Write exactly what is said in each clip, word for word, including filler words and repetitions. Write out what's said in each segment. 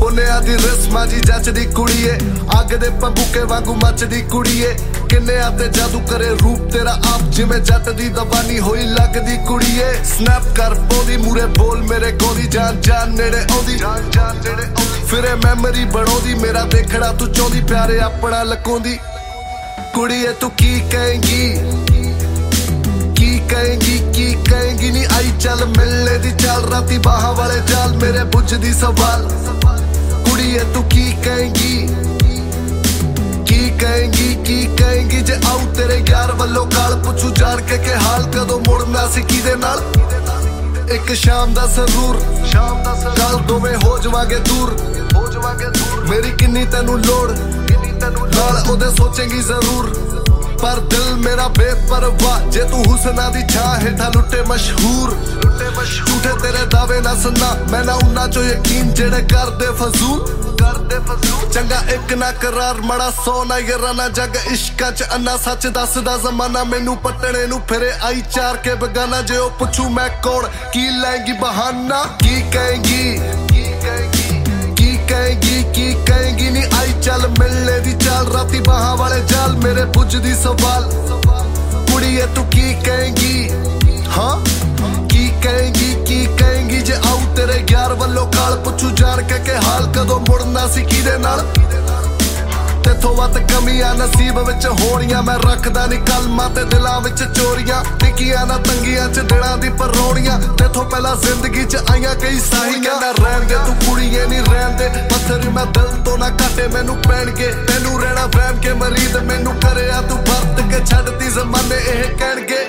ਸੋਨਿਆਂ ਦੀ ਰਸਮਾਂ ਜੀ ਜੱਚਦੀ ਕੁੜੀਏ, ਅੱਗ ਦੇ ਪੰਬੂਕੇ ਵਾਂਗੂ ਮੱਚਦੀ ਕੁੜੀਏ। ਕਿੰਨਿਆਂ ਤੇ ਜਾਦੂ ਕਰੇ ਰੂਪ ਤੇਰਾ ਆਪ, ਜਿਵੇਂ ਜੱਟ ਦੀ ਦਵਾਨੀ ਹੋਈ ਲੱਗਦੀ ਕੁੜੀਏ। ਸਨੈਪ ਕਰ ਪੋਦੀ ਮੂਰੇ ਬੋਲ ਮੇਰੇ ਗੋਦੀ, ਜਾਨ ਜਾਨ ਨੇੜੇ ਆਉਂਦੀ, ਜਾਨ ਜਾਨ ਨੇੜੇ ਆਉਂਦੀ। ਫਿਰ ਇਹ ਮੈਮਰੀ ਬਣਾਉਂਦੀ ਮੇਰਾ ਦੇਖਣਾ ਤੂੰ ਚਾਹੁੰਦੀ, ਪਿਆਰੇ ਆਪਣਾ ਲਕਾਉਂਦੀ। ਕੁੜੀਏ ਤੂੰ ਕੀ ਕਹੇਂਗੀ, ਕੀ ਕਹੇਂਗੀ, ਕੀ ਕਹੇਂਗੀ ਨੀ ਆਈ ਚੱਲ ਮਿਲਣੇ ਦੀ ਚਾਲ, ਰਾਤੀ ਬਾਹਾਂ ਵਾਲੇ ਜਾਲ ਮੇਰੇ ਪੁੱਛਦੀ ਸਵਾਲ। ਕੁੜੀਏ ਤੂੰ ਕੀ ਕਹੇਂਗੀ, ਕੀ ਕਹੇਂਗੀ, ਕੀ ਕਹੇਂਗੀ ਜੇ ਆਉ ਤੇਰੇ ਯਾਰ ਵੱਲੋਂ ਗਾਲ, ਪੁੱਛੂ ਜਾਣ ਕੇ ਕਿ ਹਾਲ ਕਦੋਂ ਮੁੜਨਾ ਸੀ ਕਿਹਦੇ ਨਾਲ। ਇੱਕ ਸ਼ਾਮ ਦਾ ਸਰੂਰ, ਸ਼ਾਮ ਦਾ ਗੱਲ ਦੋਵੇਂ ਹੋ ਜਾਵਾਂਗੇ ਦੂਰ, ਹੋ ਜਾਵਾਂਗੇ ਦੂਰ। ਮੇਰੀ ਕਿੰਨੀ ਤੈਨੂੰ ਲੋੜ, ਕਿੰਨੀ ਤੈਨੂੰ ਨਾਲ ਉਹਦੇ ਸੋਚੇਂਗੀ ਜ਼ਰੂਰ। ਪਰ ਦਿਲ ਮੇਰਾ ਬੇਪਰਵਾਹ ਜੇ ਤੂੰ ਹੁਸਨਾਂ ਦੀ ਛਾਂ ਹੇਠਾਂ ਲੁੱਟੇ ਮਸ਼ਹੂਰ, ਲੁੱਟੇ ਮਸ਼ਹੂਰ। ਝੂਠੇ ਤੇਰੇ ਦਾਅਵੇ ਨਾ ਸੁਣਾ ਮੈਂ, ਨਾ ਉਹਨਾਂ ਚੋਂ ਯਕੀਨ ਜਿਹੜੇ ਕਰਦੇ ਫਜ਼ੂਲ, ਕਰਦੇ ਫਜ਼ੂਲ। ਚੰਗਾ ਇੱਕ ਨਾ ਕਰਾਰ ਮਾੜਾ ਸੌ ਨਾ ਯਾਰਾਨਾ, ਜੱਗ ਇਸ਼ਕਾਂ ਚ ਅੰਨਾ ਸੱਚ ਦੱਸਦਾ ਜ਼ਮਾਨਾ। ਮੈਨੂੰ ਪੱਟਣੇ ਨੂੰ ਫਿਰੇ ਆਈ ਚਾਰ ਕੇ ਬਗਾਨਾ, ਜੇ ਉਹ ਪੁੱਛੂ ਮੈਂ ਕੌਣ ਕੀ ਲੈਂਗੀ ਬਹਾਨਾ। ਕੀ ਕਹੇਂਗੀ, ਕੀ ਕਹੇਂਗੀ, ਕੀ ਕਹੇਂਗੀ, ਕੀ ਕਹੇਂਗੀ ਨੀ ਆਈ ਚੱਲ ਮਿਲਣੇ ਦੀ ਚਾਲ, ਰਾਤੀ ਬਾਹਾਂ ਵਾਲੇ ਜਾਲ ਮੇਰੇ ਪੁੱਛਦੀ ਸਵਾਲ। ਕੁੜੀਏ ਤੂੰ ਕੀ ਕਹੇਂਗੀ, ਹਾਂ ਕੀ ਕਹੇਂਗੀ, ਕੀ ਕਹੇਂਗੀ ਜੇ ਆਉ ਤੇਰੇ ਯਾਰ ਵੱਲੋਂ ਗਾਲ, ਪੁੱਛੂ ਜਾਣ ਕੇ ਕਿ ਹਾਲ ਕਦੋਂ ਮੁੜਨਾ ਸੀ ਕਿਹਦੇ ਨਾਲ। ਤੇਥੋਂ ਵੱਧ ਕਮੀਆਂ ਨਸੀਬ ਵਿੱਚ ਹੋਣੀਆਂ, ਮੈਂ ਰੱਖਦਾ ਨੀ ਕਲਮਾਂ ਤੇ ਦਿਲਾਂ ਵਿੱਚ ਚੋਰੀਆਂ। ਟਿੱਕੀਆਂ ਨਾ ਤੰਗੀਆਂ ਚ ਦਿਲਾਂ ਦੀ ਪਰੌਣੀਆਂ, ਤੇਥੋਂ ਪਹਿਲਾਂ ਜ਼ਿੰਦਗੀ ਚ ਆਈਆਂ ਕਈ ਸਾਹੀਆਂ। ਨਾ ਰਹਿਣ ਦੇ ਤੂੰ ਕੁੜੀਏ ਨੀ ਰਹਿਣ ਦੇ, ਪੱਥਰ ਮੈਂ ਦਿਲ ਤੋਂ ਨਾ ਘਾਟੇ ਮੈਨੂੰ ਪੈਣਗੇ। ਤੈਨੂੰ ਰਹਿਣਾ ਵਹਿਮ ਕੇ ਮਰੀਦ ਮੈਨੂੰ ਕਰਿਆ ਤੂੰ ਵਰਤ ਕੇ ਛੱਡਦੀ ਜ਼ਮਾਨੇ ਇਹ ਕਹਿਣਗੇ।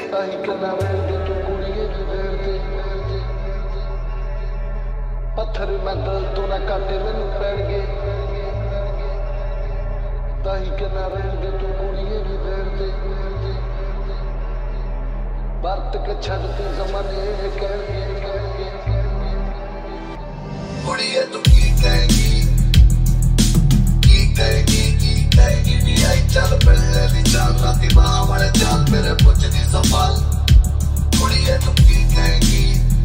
ਪੱਥਰ ਮੈਂ ਦਿਲ ਤੋਂ ਨਾ ਘਾਟੇ ਮੈਨੂੰ ਪੈਣਗੇ, ਤਾਹੀਂ ਕਿ ਨਾ ਰਹਿਣਗੇ ਤੂੰ ਕੁੜੀਏ ਵੀ ਦੇਰ ਤੇ, ਵਰਤ ਕੇ ਛੱਡਦੀ ਜ਼ਮਾਨੇ ਇਹ ਕਹਿਣਗੇ। ਕੁੜੀਏ ਤੂੰ ਕੀ ਕਹੇਂਗੀ, ਕੀ ਕਹੇਂਗੀ, ਕੀ ਕਹੇਂਗੀ ਨੀ ਆਈ ਚੱਲ ਮਿਲਣੇ ਦੀ ਚਾਲ, ਰਾਤੀ ਬਾਹਾਂ ਵਾਲੇ ਜਾਲ ਮੇਰੇ ਪੁੱਛਦੀ ਸਵਾਲ। ਕੁੜੀਏ ਤੂੰ ਕੀ ਕਹੇਂਗੀ,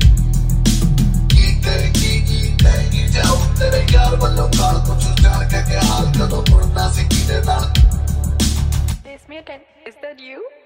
ਕੀ ਕਹੇਂਗੀ, ਕੀ ਕਹੇਂਗੀ ਜੇ ਆਉ ਤੇਰੇ ਯਾਰ ਵੱਲੋਂ ਗਾਲ, ਪੁੱਛੂ ਜਾਣ ਕੇ ਕਿ ਹਾਲ ਕਦੋਂ ਮੁੜਨਾ ਸੀ ਕਿਹਦੇ ਨਾਲ। This mutant, is that you?